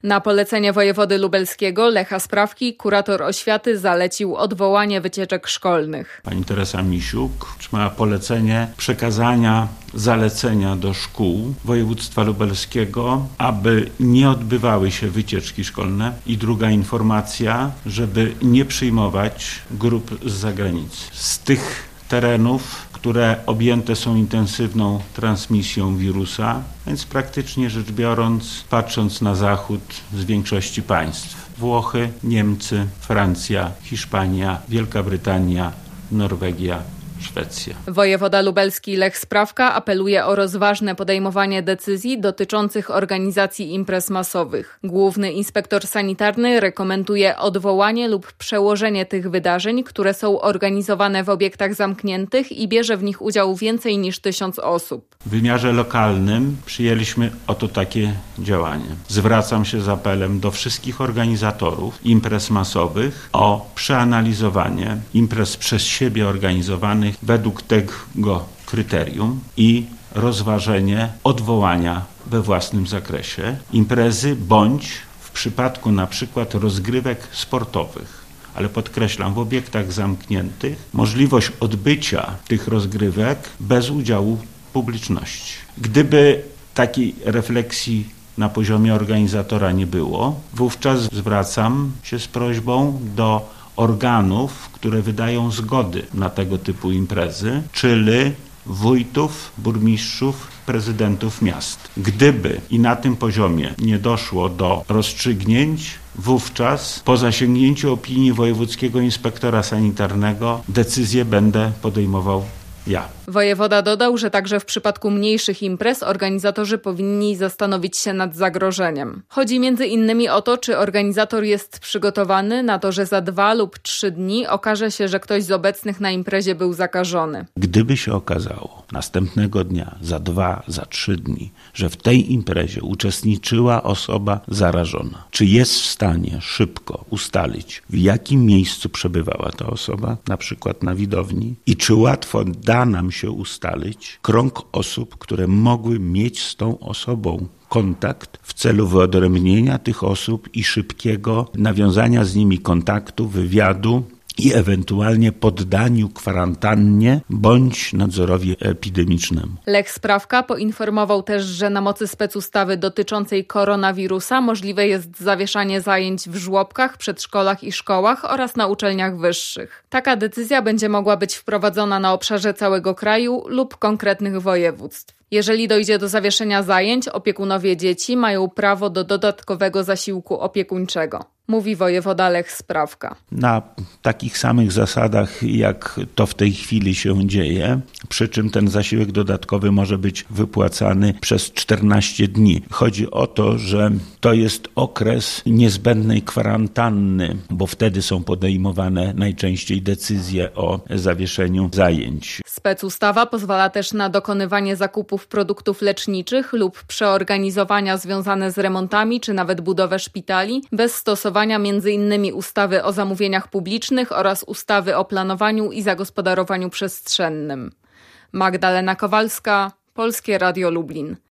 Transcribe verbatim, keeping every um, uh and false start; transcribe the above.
Na polecenie wojewody lubelskiego Lecha Sprawki kurator oświaty zalecił odwołanie wycieczek szkolnych. Pani Teresa Misiuk otrzymała polecenie przekazania zalecenia do szkół województwa lubelskiego, aby nie odbywały się wycieczki szkolne. I druga informacja, żeby nie przyjmować grup z zagranicy. Z tych terenów, które objęte są intensywną transmisją wirusa, więc praktycznie rzecz biorąc, patrząc na zachód z większości państw. Włochy, Niemcy, Francja, Hiszpania, Wielka Brytania, Norwegia, Szwecja. Wojewoda lubelski Lech Sprawka apeluje o rozważne podejmowanie decyzji dotyczących organizacji imprez masowych. Główny inspektor sanitarny rekomenduje odwołanie lub przełożenie tych wydarzeń, które są organizowane w obiektach zamkniętych i bierze w nich udział więcej niż tysiąc osób. W wymiarze lokalnym przyjęliśmy oto takie działanie. Zwracam się z apelem do wszystkich organizatorów imprez masowych o przeanalizowanie imprez przez siebie organizowanych według tego kryterium i rozważenie odwołania we własnym zakresie imprezy bądź w przypadku na przykład rozgrywek sportowych. Ale podkreślam, w obiektach zamkniętych możliwość odbycia tych rozgrywek bez udziału publiczności. Gdyby takiej refleksji na poziomie organizatora nie było, wówczas zwracam się z prośbą do organów, które wydają zgody na tego typu imprezy, czyli wójtów, burmistrzów, prezydentów miast. Gdyby i na tym poziomie nie doszło do rozstrzygnięć, wówczas po zasięgnięciu opinii wojewódzkiego inspektora sanitarnego decyzję będę podejmował ja. Wojewoda dodał, że także w przypadku mniejszych imprez organizatorzy powinni zastanowić się nad zagrożeniem. Chodzi między innymi o to, czy organizator jest przygotowany na to, że za dwa lub trzy dni okaże się, że ktoś z obecnych na imprezie był zakażony. Gdyby się okazało następnego dnia, za dwa, za trzy dni, że w tej imprezie uczestniczyła osoba zarażona, czy jest w stanie szybko ustalić, w jakim miejscu przebywała ta osoba, na przykład na widowni, i czy łatwo da nam się ustalić krąg osób, które mogły mieć z tą osobą kontakt w celu wyodrębnienia tych osób i szybkiego nawiązania z nimi kontaktu, wywiadu i ewentualnie poddaniu kwarantannie bądź nadzorowi epidemicznemu. Lech Sprawka poinformował też, że na mocy specustawy dotyczącej koronawirusa możliwe jest zawieszanie zajęć w żłobkach, przedszkolach i szkołach oraz na uczelniach wyższych. Taka decyzja będzie mogła być wprowadzona na obszarze całego kraju lub konkretnych województw. Jeżeli dojdzie do zawieszenia zajęć, opiekunowie dzieci mają prawo do dodatkowego zasiłku opiekuńczego, mówi wojewoda Lech Sprawka. Na takich samych zasadach, jak to w tej chwili się dzieje, przy czym ten zasiłek dodatkowy może być wypłacany przez czternaście dni. Chodzi o to, że to jest okres niezbędnej kwarantanny, bo wtedy są podejmowane najczęściej decyzje o zawieszeniu zajęć. Specustawa pozwala też na dokonywanie zakupów produktów leczniczych lub przeorganizowania związane z remontami czy nawet budowę szpitali bez stosowania między innymi ustawy o zamówieniach publicznych oraz ustawy o planowaniu i zagospodarowaniu przestrzennym. Magdalena Kowalska, Polskie Radio Lublin.